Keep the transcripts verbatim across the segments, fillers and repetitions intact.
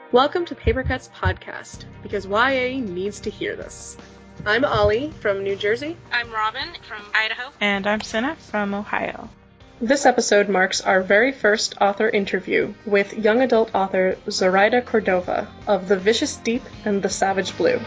Welcome to Paper Cuts Podcast, because Y A needs to hear this. I'm Ollie from New Jersey. I'm Robin from Idaho. And I'm Senna from Ohio. This episode marks our very first author interview with young adult author Zoraida Cordova of The Vicious Deep and The Savage Blue.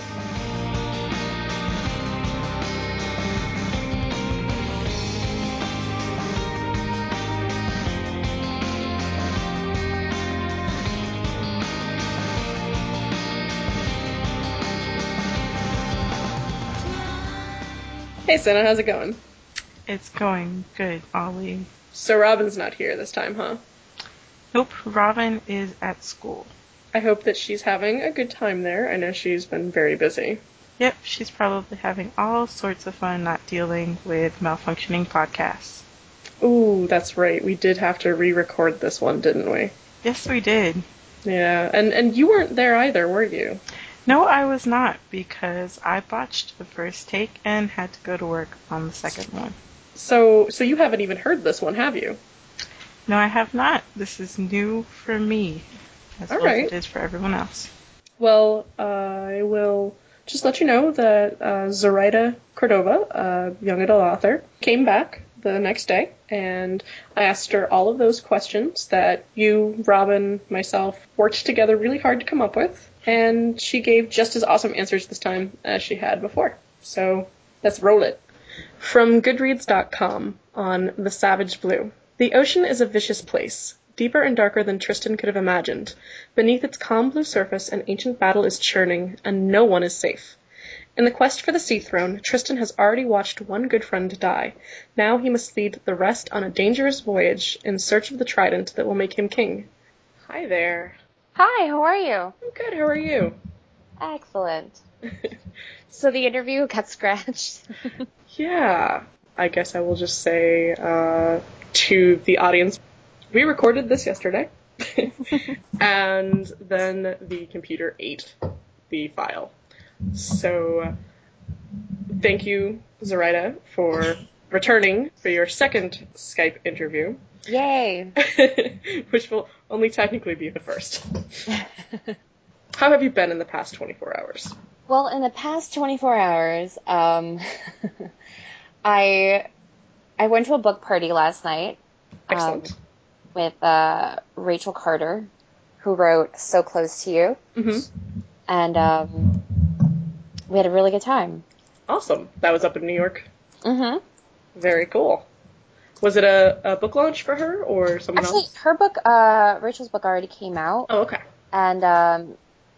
Hey Senna, how's it going? It's going good, Ollie. So Robin's not here this time, huh? Nope, Robin is at school. I hope that she's having a good time there. I know she's been very busy. Yep, she's probably having all sorts of fun not dealing with malfunctioning podcasts. Ooh, that's right. We did have to re-record this one, didn't we? Yes, we did. Yeah, and, and you weren't there either, were you? No, I was not, because I botched the first take and had to go to work on the second one. So, so you haven't even heard this one, have you? No, I have not. This is new for me, as All well right. as it is for everyone else. Well, uh, I will just let you know that uh, Zoraida Cordova, a young adult author, came back the next day, and I asked her all of those questions that you, Robin, myself, worked together really hard to come up with, and she gave just as awesome answers this time as she had before. So, let's roll it. From Goodreads dot com on The Savage Blue. The ocean is a vicious place, deeper and darker than Tristan could have imagined. Beneath its calm blue surface, an ancient battle is churning, and no one is safe. In the quest for the Sea Throne, Tristan has already watched one good friend die. Now he must lead the rest on a dangerous voyage in search of the trident that will make him king. Hi there. Hi, how are you? I'm good, how are you? Excellent. So the interview got scratched? Yeah, I guess I will just say uh, to the audience, we recorded this yesterday, and then the computer ate the file. So, thank you, Zoraida, for returning for your second Skype interview. Yay! Which will only technically be the first. How have you been in the past twenty-four hours? Well, in the past twenty-four hours, um, I I went to a book party last night. Excellent. Um, with uh, Rachel Carter, who wrote So Close to You. Mm-hmm. And um, we had a really good time. Awesome. That was up in New York? Mm-hmm. Very cool. Was it a, a book launch for her or someone Actually, else? Actually, her book, uh, Rachel's book already came out. Oh, okay. And um,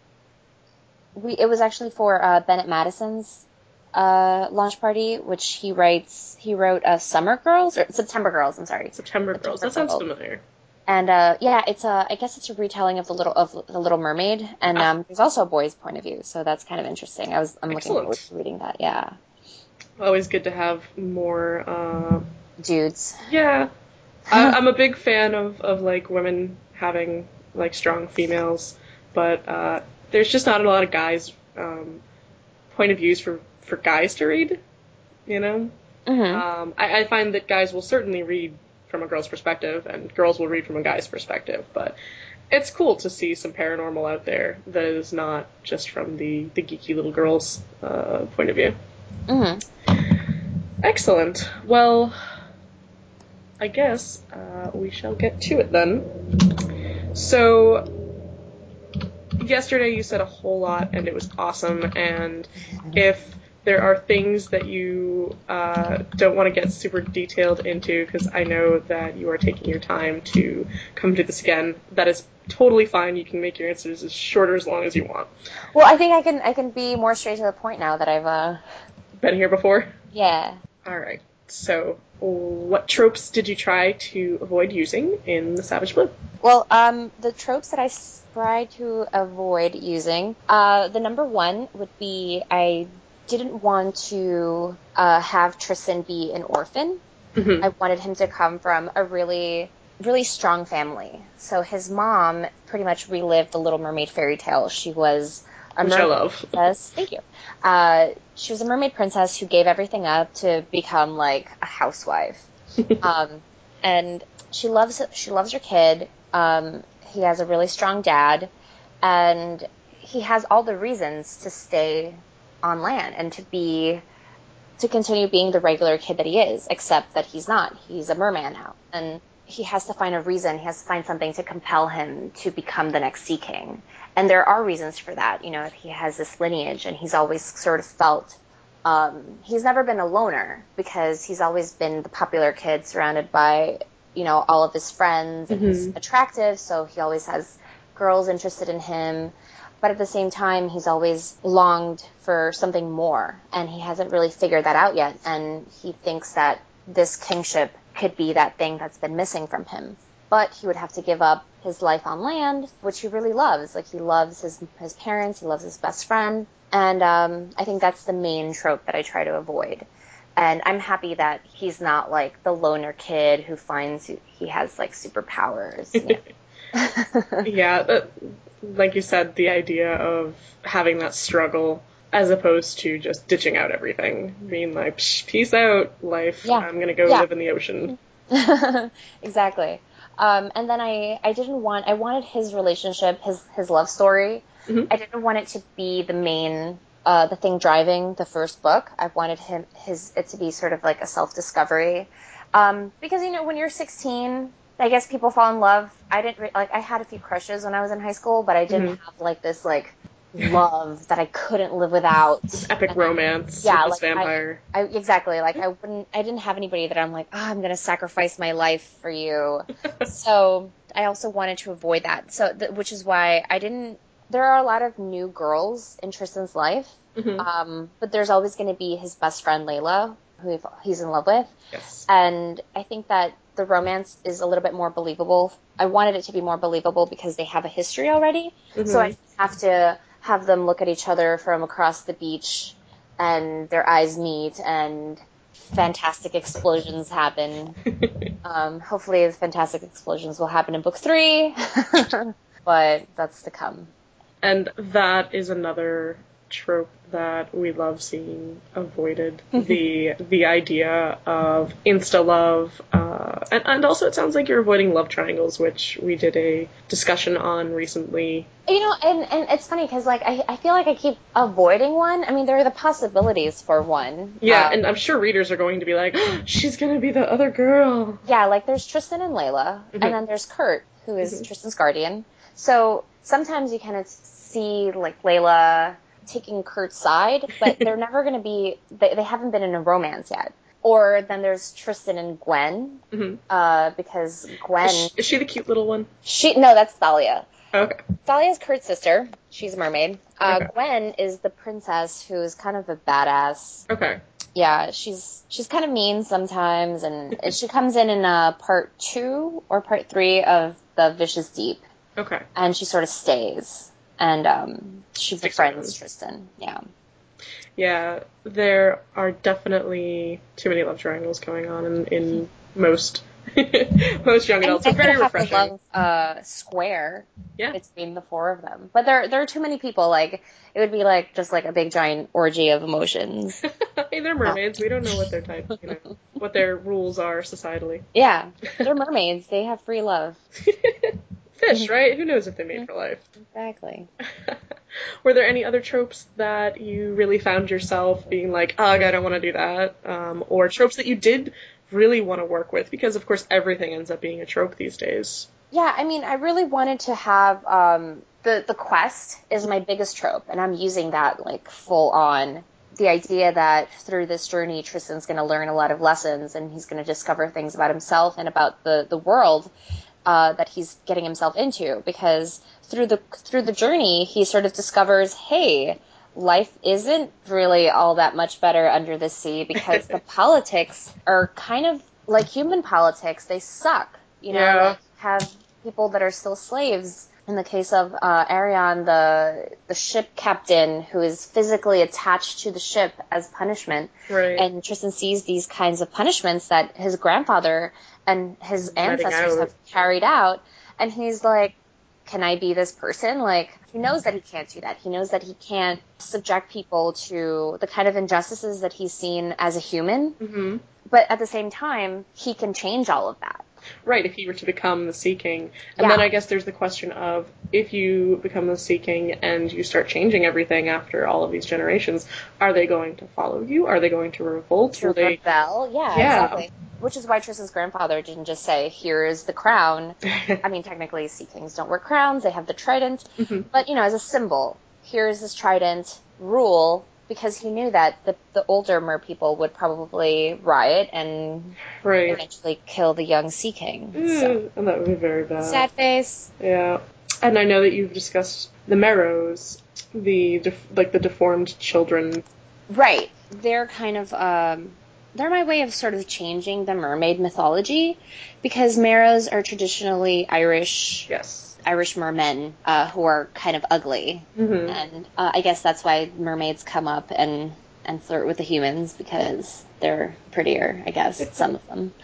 we it was actually for uh, Bennett Madison's uh, launch party, which he writes. He wrote uh, Summer Girls or September Girls. I'm sorry, September, September Girls. That sounds Girls. familiar. And uh, yeah, it's a. I guess it's a retelling of the little of the Little Mermaid, and um, there's also a boy's point of view, so that's kind of interesting. I was I'm Excellent. looking forward to reading that. Yeah. Always good to have more uh, dudes. Yeah, I, I'm a big fan of of like women having like strong females, but uh, there's just not a lot of guys um, point of views for for guys to read. You know, mm-hmm. um, I, I find that guys will certainly read from a girl's perspective, and girls will read from a guy's perspective, but it's cool to see some paranormal out there that is not just from the, the geeky little girl's uh, point of view. Mm-hmm. Excellent. Well, I guess uh, we shall get to it then. So, yesterday you said a whole lot, and it was awesome, and if there are things that you uh, don't want to get super detailed into, because I know that you are taking your time to come to this again. That is totally fine. You can make your answers as short or as long as you want. Well, I think I can I can be more straight to the point now that I've uh... been here before. Yeah. All right. So, what tropes did you try to avoid using in The Savage Blue? Well, um, the tropes that I tried to avoid using, uh, the number one would be I didn't want to uh, have Tristan be an orphan. Mm-hmm. I wanted him to come from a really, really strong family. So his mom pretty much relived the Little Mermaid fairy tale. She was a Which mermaid I love. princess. Thank you. Uh, she was a mermaid princess who gave everything up to become like a housewife. um, and she loves she loves her kid. Um, he has a really strong dad. and he has all the reasons to stay on land and to be to continue being the regular kid that he is, except that he's not. He's a merman now, and he has to find a reason. He has to find something to compel him to become the next Sea King. And there are reasons for that. You know, he has this lineage, and he's always sort of felt um, he's never been a loner because he's always been the popular kid surrounded by, you know, all of his friends, and mm-hmm. he's attractive, so he always has girls interested in him. But at the same time, he's always longed for something more, and he hasn't really figured that out yet. And he thinks that this kingship could be that thing that's been missing from him. But he would have to give up his life on land, which he really loves. Like, he loves his his parents, he loves his best friend. And um, I think that's the main trope that I try to avoid. And I'm happy that he's not, like, the loner kid who finds he has, like, superpowers. You know? Yeah, that, like you said, the idea of having that struggle as opposed to just ditching out everything, being like, Psh, peace out, life, yeah. I'm going to go yeah. live in the ocean. Exactly. Um, and then I, I didn't want, I wanted his relationship, his, his love story. Mm-hmm. I didn't want it to be the main, uh, the thing driving the first book. I wanted him, his, it to be sort of like a self-discovery. Um, because, you know, when you're sixteen, I guess people fall in love. I didn't, re- like, I had a few crushes when I was in high school, but I didn't mm-hmm. have, like, this, like, love that I couldn't live without. Epic and, romance. Yeah, with like this vampire. I, I exactly. Like I wouldn't. I didn't have anybody that I'm like, oh, I'm gonna sacrifice my life for you. So I also wanted to avoid that. So th- which is why I didn't. There are a lot of new girls in Tristan's life, mm-hmm. um, but there's always going to be his best friend Layla, who he's in love with. Yes. And I think that the romance is a little bit more believable. I wanted it to be more believable because they have a history already. Mm-hmm. So I didn't have to have them look at each other from across the beach and their eyes meet and fantastic explosions happen. um, hopefully the fantastic explosions will happen in book three, but that's to come. And that is another trope that we love seeing avoided. the the idea of insta-love. Uh, and, and also it sounds like you're avoiding love triangles, which we did a discussion on recently. You know, and, and it's funny because, like, I, I feel like I keep avoiding one. I mean, there are the possibilities for one. Yeah, um, and I'm sure readers are going to be like, oh, she's going to be the other girl. Yeah, like, there's Tristan and Layla, mm-hmm. and then there's Kurt, who is mm-hmm. Tristan's guardian. So sometimes you kind of see, like, Layla taking Kurt's side, but they're never going to be, they, they haven't been in a romance yet. Or then there's Tristan and Gwen, mm-hmm. uh, because Gwen... Is she, is she the cute little one? She No, that's Thalia. Okay. Thalia's Kurt's sister. She's a mermaid. Uh, okay. Gwen is the princess who's kind of a badass. Okay. Yeah, she's she's kind of mean sometimes, and she comes in in uh, part two or part three of The Vicious Deep. Okay. And she sort of stays. And um, she befriends Tristan. Yeah. Yeah, there are definitely too many love triangles going on in, in most most young adults. It's very refreshing. Have a love uh, square yeah. between the four of them, but there there are too many people. Like it would be like just like a big giant orgy of emotions. Hey, they're mermaids. We don't know what their type, you know, what their rules are societally. Yeah, they're mermaids. They have free love. Fish, right? Who knows if they made for life? Exactly. Were there any other tropes that you really found yourself being like, ugh, I don't want to do that? Um, or tropes that you did really want to work with? Because, of course, everything ends up being a trope these days. Yeah, I mean, I really wanted to have... Um, the, the quest is my biggest trope, and I'm using that, like, full on. The idea that through this journey, Tristan's going to learn a lot of lessons, and he's going to discover things about himself and about the, the world Uh, that he's getting himself into, because through the through the journey he sort of discovers, hey, life isn't really all that much better under the sea, because the politics are kind of like human politics. They suck, you know. Yeah. Like have people that are still slaves. In the case of uh, Arion, the the ship captain, who is physically attached to the ship as punishment, right. And Tristan sees these kinds of punishments that his grandfather and his ancestors have carried out, and he's like, can I be this person? Like, he knows that he can't do that. He knows that he can't subject people to the kind of injustices that he's seen as a human, mm-hmm. but at the same time, he can change all of that Right, if he were to become the Sea King. And Yeah. then I guess there's the question of, if you become the Sea King and you start changing everything after all of these generations, are they going to follow you? Are they going to revolt? To Will they... rebel, yeah, Yeah. exactly. Which is why Tristan's grandfather didn't just say, "Here's the crown." I mean, technically, Sea Kings don't wear crowns; they have the trident. Mhm. But you know, as a symbol, here's this trident. Rule, because he knew that the the older mer people would probably riot and Right. eventually kill the young Sea King. So Mm, and that would be very bad. sad face. Yeah. And I know that you've discussed the Marrows, the def- like the deformed children. Right. They're kind of, um, they're my way of sort of changing the mermaid mythology, because Marrows are traditionally Irish, Yes. Irish mermen, uh, who are kind of ugly. Mm-hmm. And uh, I guess that's why mermaids come up and, and flirt with the humans, because they're prettier, I guess, some of them.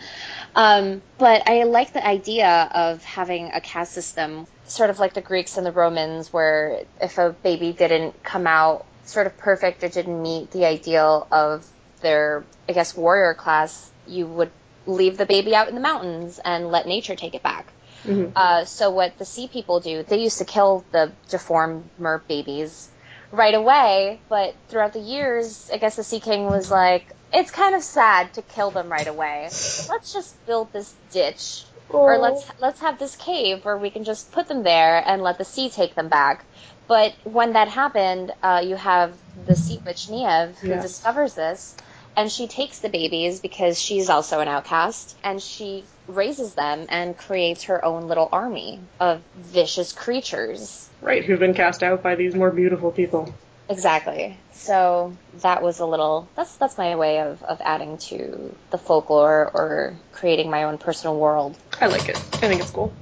Um, but I like the idea of having a caste system, sort of like the Greeks and the Romans, where if a baby didn't come out sort of perfect or didn't meet the ideal of their, I guess, warrior class, you would leave the baby out in the mountains and let nature take it back. Mm-hmm. Uh, so what the sea people do, they used to kill the deformed mer babies right away, but throughout the years, I guess the Sea King was like, it's kind of sad to kill them right away. Let's just build this ditch, or let's let's have this cave where we can just put them there and let the sea take them back. But when that happened, uh, you have the sea witch Niamh, who Yeah. discovers this, and she takes the babies because she's also an outcast, and she raises them and creates her own little army of vicious creatures. Right, who've been cast out by these more beautiful people. Exactly. So that was a little, that's that's my way of, of adding to the folklore or creating my own personal world. I like it. I think it's cool.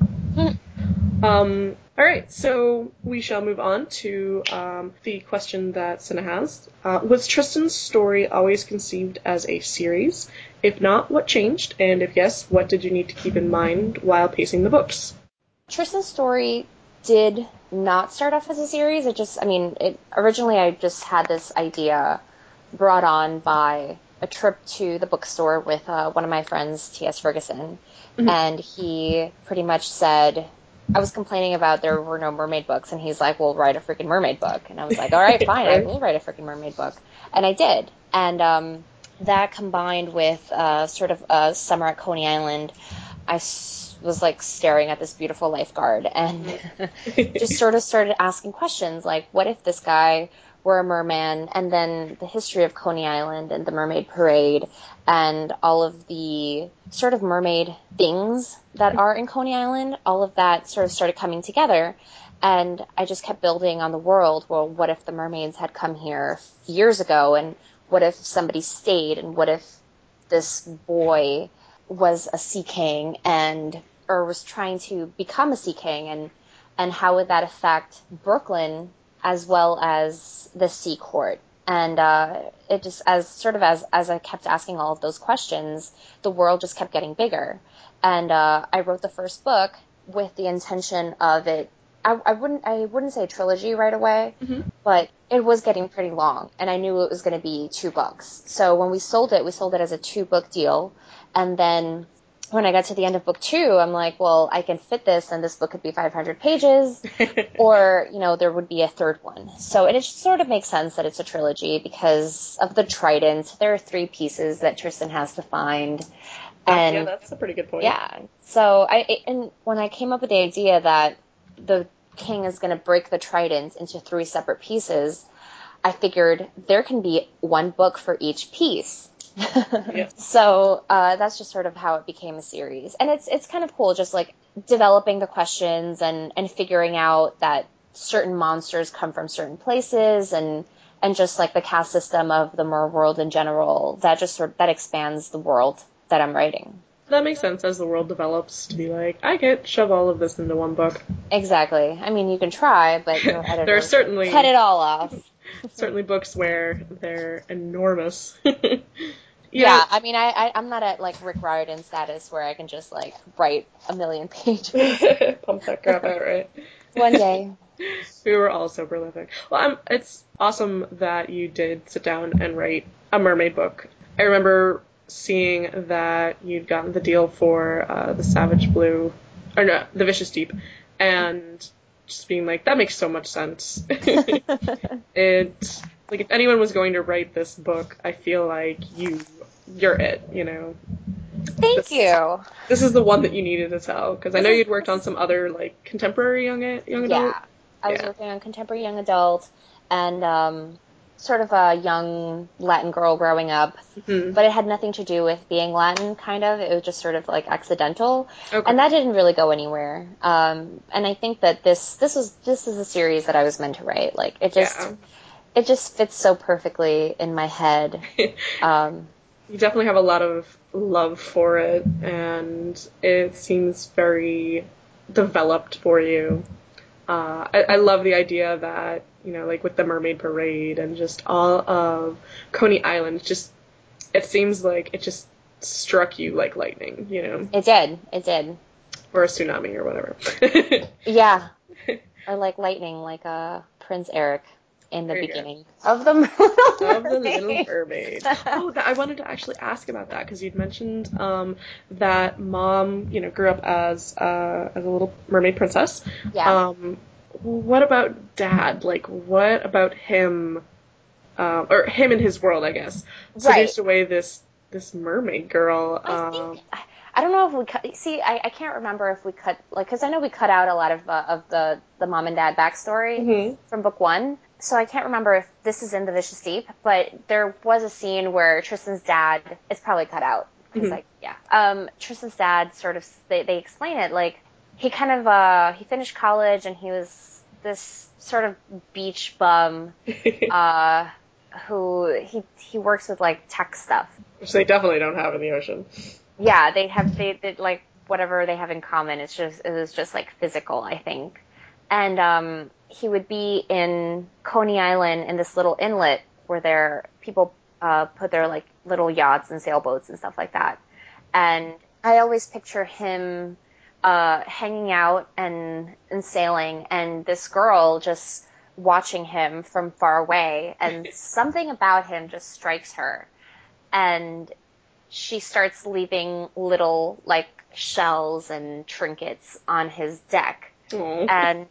Um, all right, so we shall move on to um, the question that Cinna has. Uh, was Tristan's story always conceived as a series? If not, what changed? And if yes, what did you need to keep in mind while pacing the books? Tristan's story did not start off as a series. It just, I mean, it originally I just had this idea brought on by a trip to the bookstore with uh, one of my friends, T S Ferguson, Mhm. and he pretty much said, I was complaining about there were no mermaid books, and he's like, well, write a freaking mermaid book. And I was like, all right, fine, I Right. will write a freaking mermaid book. And I did. And um, that combined with uh, sort of a summer at Coney Island, I s- was like staring at this beautiful lifeguard and just sort of started asking questions like, what if this guy were a merman? And then the history of Coney Island and the Mermaid Parade and all of the sort of mermaid things that are in Coney Island, all of that sort of started coming together. And I just kept building on the world. Well, what if the mermaids had come here years ago? And what if somebody stayed? And what if this boy was a sea king and or was trying to become a sea king? And and how would that affect Brooklyn as well as the Sea Court? And uh, it just, as sort of as, as I kept asking all of those questions, the world just kept getting bigger. And uh, I wrote the first book with the intention of it. I, I wouldn't I wouldn't say trilogy right away, Mhm. but it was getting pretty long, and I knew it was going to be two books. So when we sold it, we sold it as a two book deal, and then when I got to the end of book two, I'm like, well, I can fit this, and this book could be five hundred pages, or, you know, there would be a third one. So it just sort of makes sense that it's a trilogy because of the trident. There are three pieces that Tristan has to find. And yeah, that's a pretty good point. yeah, so I, it- and when I came up with the idea that the king is going to break the trident into three separate pieces, I figured there can be one book for each piece. Yeah. So uh, that's just sort of how it became a series, and it's it's kind of cool, just like developing the questions and and figuring out that certain monsters come from certain places, and and just like the caste system of the mer world in general. That just sort that expands the world that I'm writing. That makes sense as the world develops to be like, I could shove all of this into one book. Exactly. I mean, you can try, but you know, editors There are certainly cut it all off. certainly books where they're enormous. Yeah, I mean, I, I I'm not at like Rick Riordan status where I can just like write a million pages Pump that crap out, right? one day. We were all so prolific. Well, I'm, it's awesome that you did sit down and write a mermaid book. I remember seeing that you'd gotten the deal for uh, the Savage Blue, or no, the Vicious Deep, and just being like, that makes so much sense. It, like, if anyone was going to write this book, I feel like you, you're it, you know? Thank this, you. This is the one that you needed to tell, because I know you'd worked on some other, like, contemporary young, young adult. Yeah, I was Yeah. working on contemporary young adult, and, um, sort of a young Latin girl growing up, Mm-hmm. but it had nothing to do with being Latin, kind of. It was just sort of like accidental, Okay. and that didn't really go anywhere. Um, and I think that this this was this is a series that I was meant to write. Like it just Yeah. it just fits so perfectly in my head. Um, You definitely have a lot of love for it, and it seems very developed for you. Uh, I, I love the idea that, you know, like with the Mermaid Parade and just all of Coney Island, just, it seems like it just struck you like lightning, you know, it did, it did. or a tsunami or whatever. Yeah, or like lightning, like uh, Prince Eric in the There you go. beginning of the Little Of the Mermaid. Little Mermaid. Oh, that, I wanted to actually ask about that because you'd mentioned um, that mom, you know, grew up as uh, as a little mermaid princess. Yeah. Um, what about dad? Like, what about him, um, or him and his world? I guess seduced Right. away this this mermaid girl. I Um, think I, I don't know if we cut. See, I, I can't remember if we cut like because I know we cut out a lot of uh, of the the mom and dad backstory Mhm. from book one. So I can't remember if this is in the Vicious Deep, but there was a scene where Tristan's dad. It's probably cut out because Mhm. like yeah, um, Tristan's dad sort of they they explain it like he kind of uh he finished college and he was this sort of beach bum uh who he he works with like tech stuff. which they definitely don't have in the ocean. Yeah, they have they, they like whatever they have in common. It's just it was just like physical, I think. And um, he would be in Coney Island in this little inlet where there people uh, put their like little yachts and sailboats and stuff like that. And I always picture him uh, hanging out and and sailing, and this girl just watching him from far away, and something about him just strikes her, and she starts leaving little like shells and trinkets on his deck. Aw. And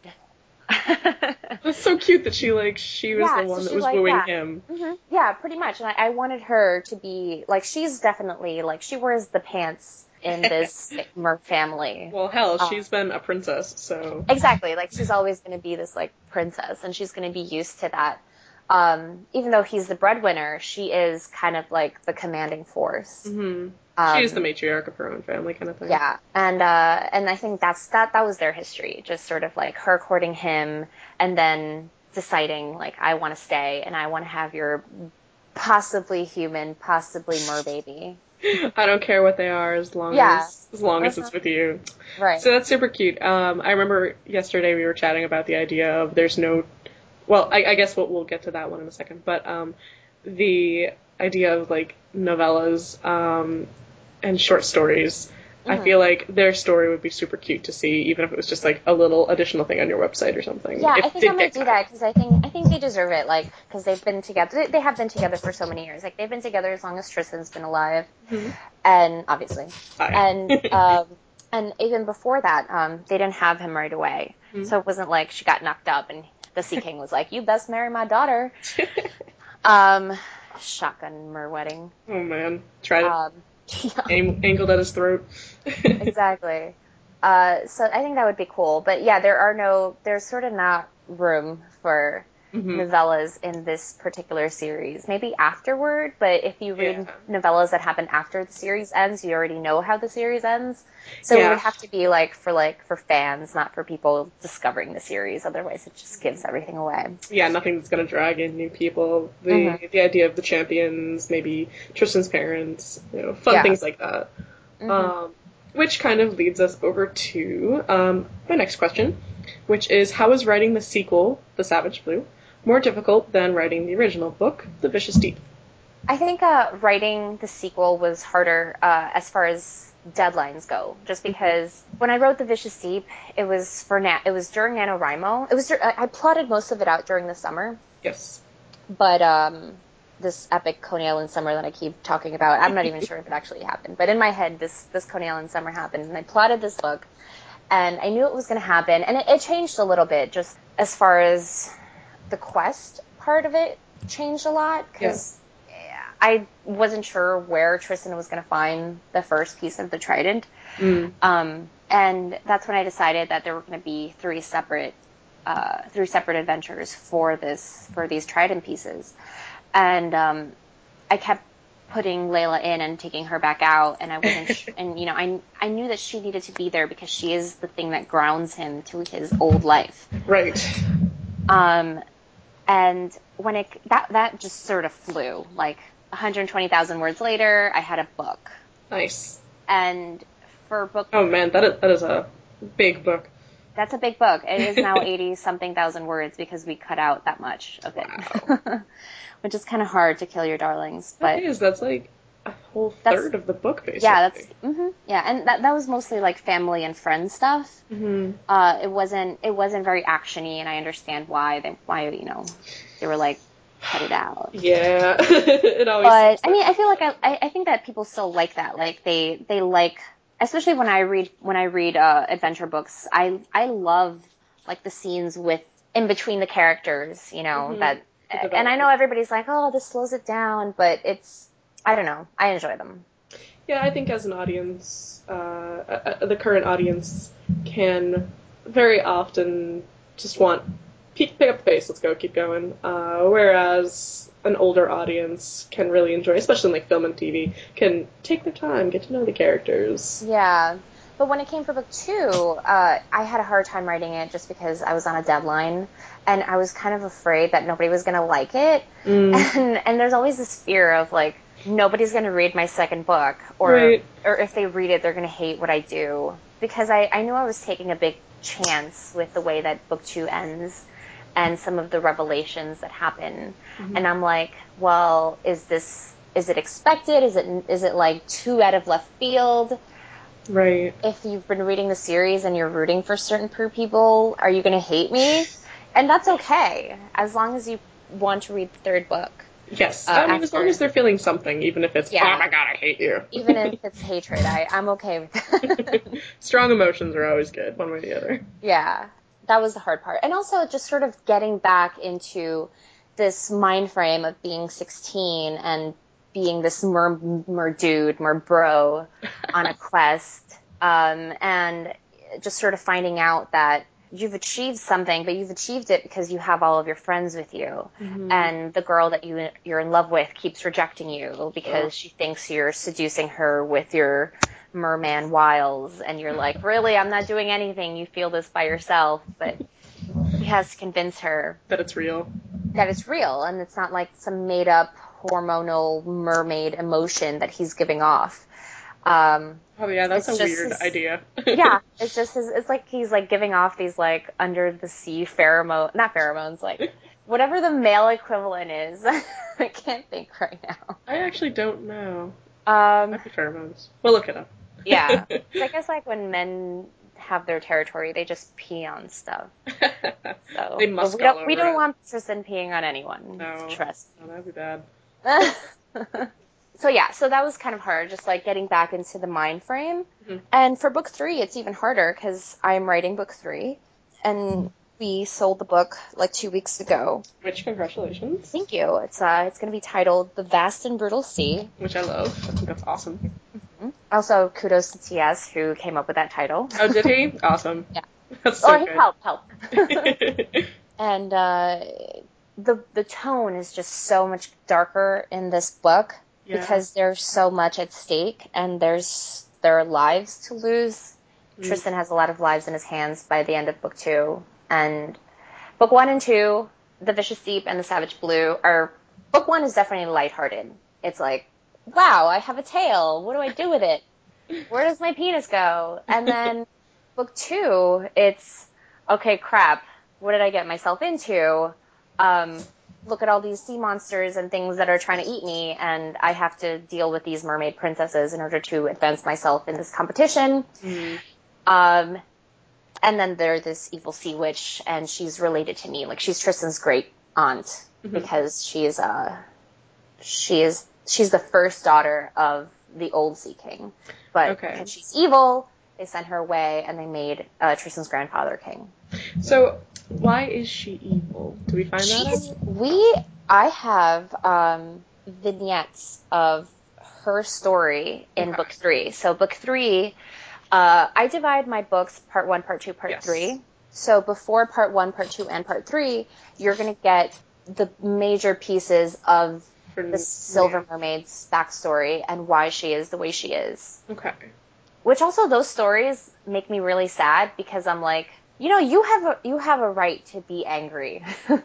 That's so cute that she like she was Yeah, the one so that she was liked wooing that. him. hmm yeah, pretty much. And I, I wanted her to be like she's definitely like she wears the pants in this Merc family. Well, hell, Um, she's been a princess, so. Exactly. Like she's always going to be this like princess, and she's going to be used to that. Um, even though he's the breadwinner, she is kind of like the commanding force. Mm-hmm. Um, She is the matriarch of her own family, kind of thing. Yeah, and uh, and I think that's that. That was their history, just sort of like her courting him, and then deciding like I want to stay, and I want to have your possibly human, possibly merbaby. I don't care what they are as long Yeah. as as long as Uh-huh. it's with you. Right. So that's super cute. Um, I remember yesterday we were chatting about the idea of there's no. Well, I, I guess we'll, we'll get to that one in a second, but um, the idea of like novellas um, and short stories. I Mhm. feel like their story would be super cute to see, even if it was just like a little additional thing on your website or something. Yeah, If I it think did I might get do cut. that because I think I think they deserve it. Like because they've been together. They, they have been together for so many years. Like they've been together as long as Tristan's been alive, Mhm. and obviously, Hi. and um, and even before that, um, they didn't have him right away. Mhm. So it wasn't like she got knocked up and the Sea King was like, "You best marry my daughter." Um, shotgun mer wedding. Oh man, try to Um, yeah. aim angled at his throat. Exactly. Uh, so I think that would be cool. But yeah, there are no, there's sort of not room for Mhm. novellas in this particular series. Maybe afterward, but if you read Yeah. novellas that happen after the series ends, you already know how the series ends. So it Yeah. would have to be like for like for fans, not for people discovering the series. Otherwise, it just gives everything away. Yeah, nothing that's gonna drag in new people. The Mhm. the idea of the champions, maybe Tristan's parents, you know, fun Yeah. things like that. Mhm. Um, which kind of leads us over to um, my next question, which is how is writing the sequel, The Savage Blue, more difficult than writing the original book, The Vicious Deep? I think uh, writing the sequel was harder uh, as far as deadlines go, just because when I wrote The Vicious Deep, it was for Na- it was during NaNoWriMo. It was dur- I I plotted most of it out during the summer, Yes. but um, this epic Coney Island summer that I keep talking about. I'm not even sure if it actually happened, but in my head, this this Coney Island summer happened, and I plotted this book, and I knew it was going to happen, and it, it changed a little bit, just as far as the quest part of it changed a lot, because yeah. I wasn't sure where Tristan was going to find the first piece of the trident, Mm. um, and that's when I decided that there were going to be three separate uh, three separate adventures for this for these trident pieces. And um, I kept putting Layla in and taking her back out, and I wasn't, sh- and you know, I I knew that she needed to be there because she is the thing that grounds him to his old life. Right. Um, and when it that that just sort of flew. Like one hundred twenty thousand words later, I had a book, Nice. and for book, Oh man, that is, that is a big book. that's a big book. It is now eighty something thousand words because we cut out that much of it. Wow. Which is kind of hard to kill your darlings, but That is, that's like a whole That's- third of the book, basically. yeah, that's hmm yeah, and that that was mostly like family and friend stuff. Mm-hmm. Uh, it wasn't it wasn't very actiony, and I understand why they why you know they were like cut it out. Yeah. It always But seems I mean, that I feel like I I I think that people still like that. Like they they like, especially when I read when I read uh, adventure books. I I love like the scenes with in between the characters. You know Mhm. that. The And I know everybody's like, oh, this slows it down, but it's, I don't know. I enjoy them. Yeah, I think as an audience, uh, uh, the current audience can very often just want pick, pick up the pace, let's go, keep going. Uh, whereas an older audience can really enjoy, especially in like film and T V, can take their time, get to know the characters. Yeah. But when it came for book two, uh, I had a hard time writing it just because I was on a deadline, and I was kind of afraid that nobody was going to like it. Mm. And and there's always this fear of like nobody's going to read my second book, or Right. or if they read it, they're going to hate what I do, because I I knew I was taking a big chance with the way that book two ends and some of the revelations that happen. Mhm. And I'm like, well, is this is it expected? Is it is it like too out of left field? Right. If you've been reading the series and you're rooting for certain per people, are you going to hate me? And that's okay, as long as you want to read the third book. Yes. Uh, I mean, as long after- as they're feeling something, even if it's, Yeah. oh my god, I hate you. Even if it's hatred, I, I'm okay with that. Strong emotions are always good, one way or the other. Yeah, that was the hard part. And also just sort of getting back into this mind frame of being sixteen and being this mer, mer dude, mer bro on a quest. Um, and just sort of finding out that you've achieved something, but you've achieved it because you have all of your friends with you. Mhm. And the girl that you, you're in love with keeps rejecting you because Oh. she thinks you're seducing her with your merman wiles. And you're like, really, I'm not doing anything. You feel this by yourself. But he has to convince her That it's real. that it's real and it's not like some made up hormonal mermaid emotion that he's giving off. Um, Oh yeah, that's It's a just weird his- idea. yeah, it's just his, it's like he's like giving off these like under the sea pheromone, not pheromones, like whatever the male equivalent is. I can't think right now. I actually don't know. Um, Might be pheromones. We'll look it up. yeah, so I guess like when men have their territory, they just pee on stuff. So They but musk we don't all we over don't it. want Tristan peeing on anyone. No. Trust. Oh, that'd be bad. So yeah, so that was kind of hard, just like getting back into the mind frame. Mhm. And for book three, it's even harder because I'm writing book three, and we sold the book like two weeks ago. Which, congratulations. Thank you. It's uh, it's going to be titled "The Vast and Brutal Sea." Which I love. I think that's awesome. Also, kudos to T S who came up with that title. Oh, did he? Awesome. Yeah. That's so or he good. helped help. And uh, the the tone is just so much darker in this book. Yeah. Because there's so much at stake, and there's there are lives to lose. Mm. Tristan has a lot of lives in his hands by the end of book two, and book one and two, The Vicious Deep and The Savage Blue, are book one is definitely lighthearted. It's like, wow, I have a tail. What do I do with it? Where does my penis go? And then book two, it's okay, crap. What did I get myself into? Um, look at all these sea monsters and things that are trying to eat me, and I have to deal with these mermaid princesses in order to advance myself in this competition. Mm. Um, and then there's this evil sea witch, and she's related to me. Like, she's Tristan's great aunt Mhm. because she's uh, she is she's the first daughter of the old Sea King. But Okay. because she's evil, they sent her away and they made uh, Tristan's grandfather king. So, why is she evil? Do we find that She's, out? we, I have um, vignettes of her story in Okay. book three. So book three, uh, I divide my books part one, part two, part Yes. three. So before part one, part two, and part three, you're going to get the major pieces of From- the Silver yeah. Mermaid's backstory and why she is the way she is. Okay. Which also, those stories make me really sad because I'm like, you know, you have a, you have a right to be angry.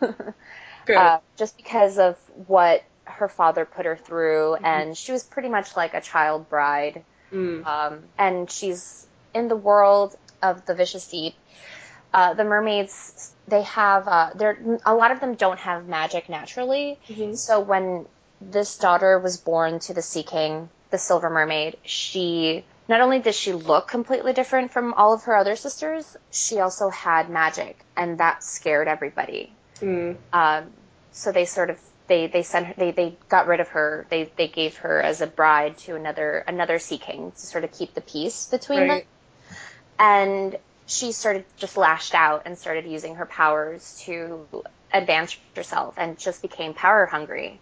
Good. Uh, just because of what her father put her through, and she was pretty much like a child bride. Mm. Um, and she's in the world of the Vicious Deep. Uh, the mermaids, they have, uh, they're, a lot of them don't have magic naturally. Mhm. So when this daughter was born to the Sea King, the Silver Mermaid, she, not only did she look completely different from all of her other sisters, she also had magic, and that scared everybody. Mm. Um, so they sort of, they, they sent her, they, they got rid of her, they, they gave her as a bride to another, another Sea King to sort of keep the peace between them. Right. And she sort of just lashed out and started using her powers to advance herself and just became power hungry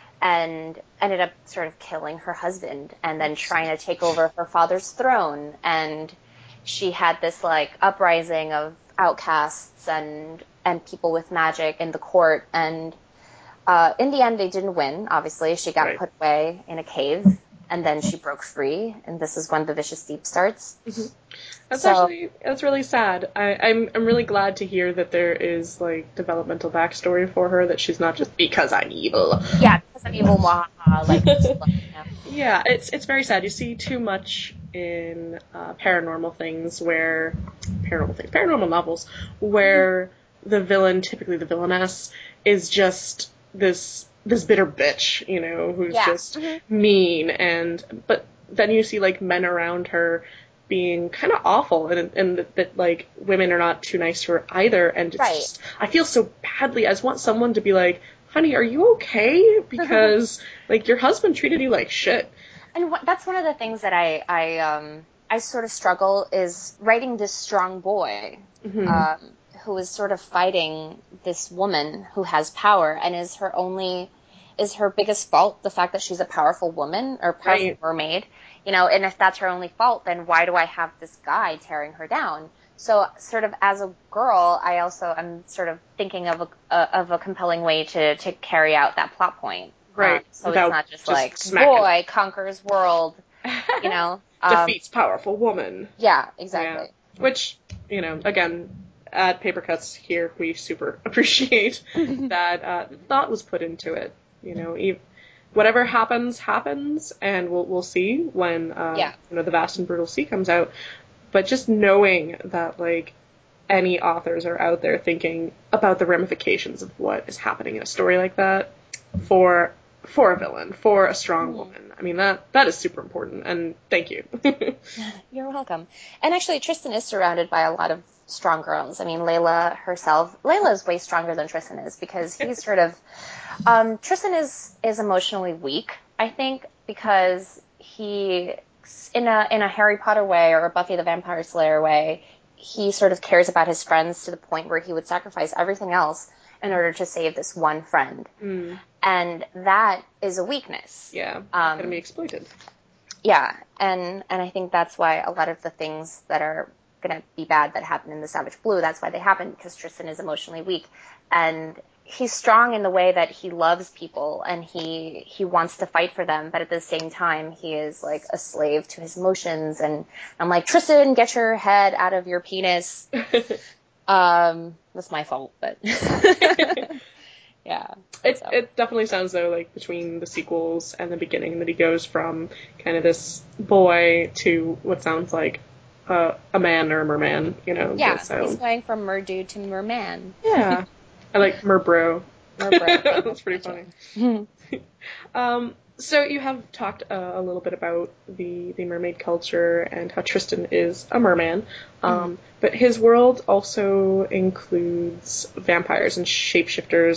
and ended up sort of killing her husband and then trying to take over her father's throne. And she had this like uprising of outcasts and, and people with magic in the court. And uh, in the end, they didn't win. Obviously, she got Right. put away in a cave. And then she broke free, and this is when the Vicious Deep starts. Mm-hmm. That's So- actually that's really sad. I, I'm I'm really glad to hear that there is like developmental backstory for her, that she's not just because I'm evil. Yeah, because I'm evil, mwahaha, like, yeah. Yeah, it's it's very sad. You see too much in uh, paranormal things where paranormal things, paranormal novels where the villain, typically the villainess, is just this this bitter bitch, you know, who's Yeah. just Mhm. mean, and but then you see like men around her being kind of awful, and and that, that like women are not too nice to her either, and it's Right. just, I feel so badly. I just want someone to be like, honey, are you okay? Because like your husband treated you like shit. And wh- that's one of the things that I, I, um, I sort of struggle is writing this strong boy, Mhm. um, who is sort of fighting this woman who has power, and is her only, is her biggest fault the fact that she's a powerful woman or powerful Right. mermaid, you know, and if that's her only fault, then why do I have this guy tearing her down? So sort of as a girl, I also am sort of thinking of a, uh, of a compelling way to, to carry out that plot point. Right. Um, so Without it's not just, just like, smacking. boy conquers world, you know? Um, Defeats powerful woman. Yeah, exactly. Yeah. Which, you know, again, at Paper Cuts here, we super appreciate that uh, thought was put into it. You know, ev- whatever happens, happens, and we'll we'll see when uh, Yeah. you know, The Vast and Brutal Sea comes out. But just knowing that, like, any authors are out there thinking about the ramifications of what is happening in a story like that for for a villain, for a strong Mhm. woman. I mean, that that is super important, and thank you. You're welcome. And actually, Tristan is surrounded by a lot of strong girls. I mean, Layla herself, Layla is way stronger than Tristan is because he's sort of, um, Tristan is, is emotionally weak, I think, because he, in a, in a Harry Potter way or a Buffy the Vampire Slayer way, he sort of cares about his friends to the point where he would sacrifice everything else in order to save this one friend. Mm, And that is a weakness. yeah, it's Um, gonna be exploited. Yeah, and and I think that's why a lot of the things that are going to be bad that happen in the Savage Blue, that's why they happen, because Tristan is emotionally weak. And he's strong in the way that he loves people and he he wants to fight for them, but at the same time, he is like a slave to his emotions. And I'm like, Tristan, get your head out of your penis. Um, that's my fault, but yeah. It So. it definitely sounds though like between the sequels and the beginning that he goes from kind of this boy to what sounds like uh, a man or a merman, you know. Yeah, So he's going from merdude to merman. yeah, I like merbro. Merbro. That's pretty funny. Um, so you have talked uh, a little bit about the, the mermaid culture and how Tristan is a merman, um, mm. but his world also includes vampires and shapeshifters. Like,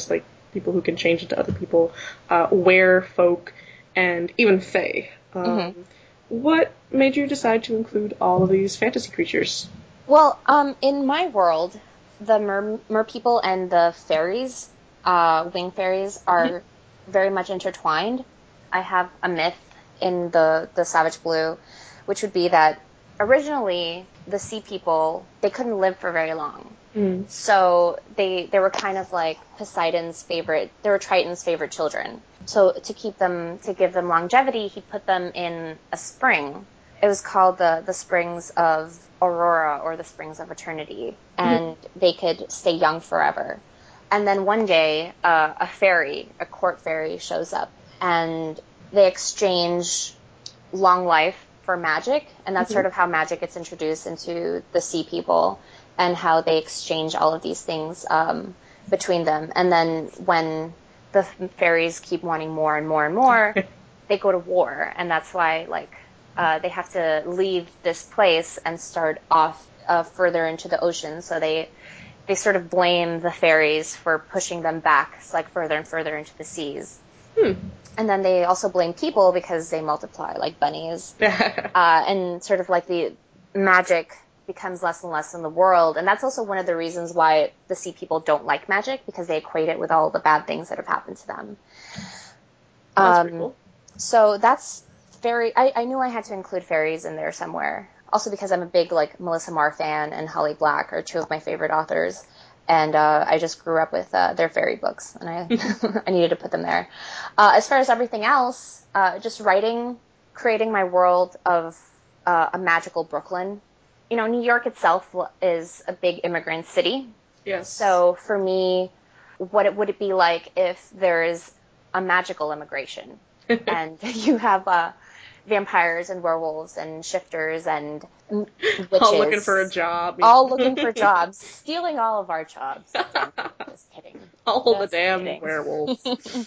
people who can change into other people, uh, were folk, and even fae. Um, Mm-hmm. What made you decide to include all of these fantasy creatures? Well, um, in my world, the mer, mer people and the fairies, uh, wing fairies, are very much intertwined. I have a myth in the, the Savage Blue, which would be that originally the sea people, they couldn't live for very long. Mm. So they they were kind of like Poseidon's favorite, they were Triton's favorite children. So to keep them, to give them longevity, he put them in a spring. It was called the, the Springs of Aurora, or the Springs of Eternity, and mm-hmm. they could stay young forever. And then one day, uh, a fairy, a court fairy, shows up, and they exchange long life for magic, and that's mm-hmm. sort of how magic gets introduced into the sea people, and how they exchange all of these things um, between them. And then when the fairies keep wanting more and more and more, they go to war, and that's why, like, uh, they have to leave this place and start off uh, further into the ocean. So they they sort of blame the fairies for pushing them back, like, further and further into the seas. Hmm. And then they also blame people because they multiply like bunnies, uh, and sort of like the magic becomes less and less in the world. And that's also one of the reasons why the sea people don't like magic, because they equate it with all the bad things that have happened to them. That's um, pretty cool. So that's fairy. I, I knew I had to include fairies in there somewhere. Also because I'm a big, like, Melissa Marr fan, and Holly Black are two of my favorite authors. And uh, I just grew up with uh, their fairy books, and I I needed to put them there. Uh, as far as everything else, uh, just writing, creating my world of uh, a magical Brooklyn. You know, New York itself is a big immigrant city. Yes. So for me, what it, would it be like if there is a magical immigration, and you have uh, vampires and werewolves and shifters and witches. All looking for a job. All looking for jobs. Stealing all of our jobs. Just kidding. All Just the damn kidding. werewolves.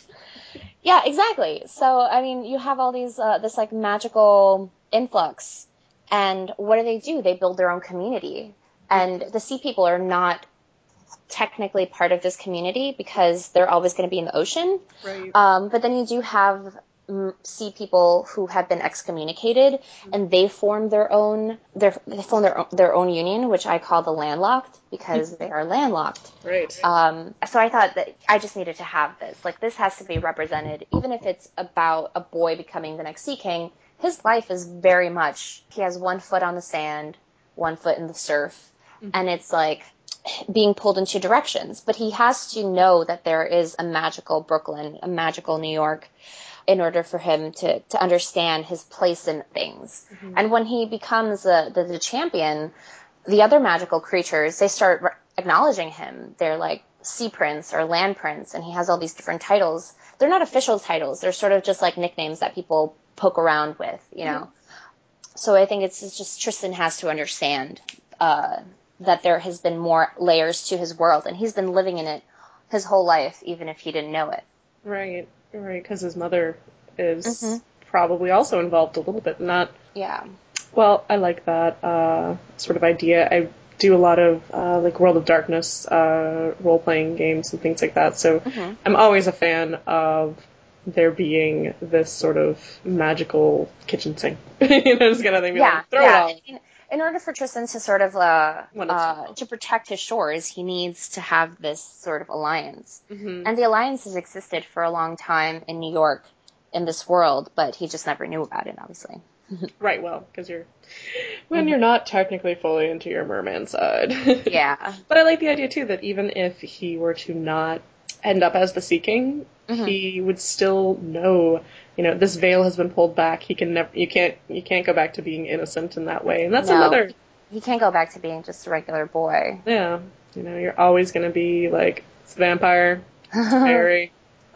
Yeah, exactly. So, I mean, you have all these, uh, this, like, magical influx. And what do they do? They build their own community. And the sea people are not technically part of this community because they're always going to be in the ocean. Right. Um, but then you do have sea people who have been excommunicated, mm-hmm. and they form their own their they form their own, their own union, which I call the landlocked, because they are landlocked. Right. Um, so I thought that I just needed to have this. Like, this has to be represented, even if it's about a boy becoming the next Sea King. His life is very much, he has one foot on the sand, one foot in the surf, mm-hmm. and it's like being pulled in two directions. But he has to know that there is a magical Brooklyn, a magical New York, in order for him to, to understand his place in things. Mm-hmm. And when he becomes a, the, the champion, the other magical creatures, they start re- acknowledging him. They're like Sea Prince or Land Prince, and he has all these different titles. They're not official titles. They're sort of just like nicknames that people poke around with, you know. Mm-hmm. So I think it's, it's just Tristan has to understand uh, that there has been more layers to his world, and he's been living in it his whole life, even if he didn't know it. Right. Right, because his mother is mm-hmm. probably also involved a little bit in that. Yeah. Well, I like that uh, sort of idea. I do a lot of uh, like World of Darkness uh, role-playing games and things like that, so mm-hmm. I'm always a fan of there being this sort of magical kitchen sink. You know, just kind of thing. Yeah, like, throw yeah. it on. In, in order for Tristan to sort of uh, uh, to protect his shores, he needs to have this sort of alliance. Mm-hmm. And the alliance has existed for a long time in New York, in this world, but he just never knew about it, obviously. Right, well, because you're when mm-hmm. you're not technically fully into your merman side. Yeah. But I like the idea too that even if he were to not end up as the Sea King, mm-hmm. he would still know, you know, this veil has been pulled back. He can never, you can't, you can't go back to being innocent in that way. And that's no, another. He can't go back to being just a regular boy. Yeah. You know, you're always going to be like, it's a vampire, it's fairy.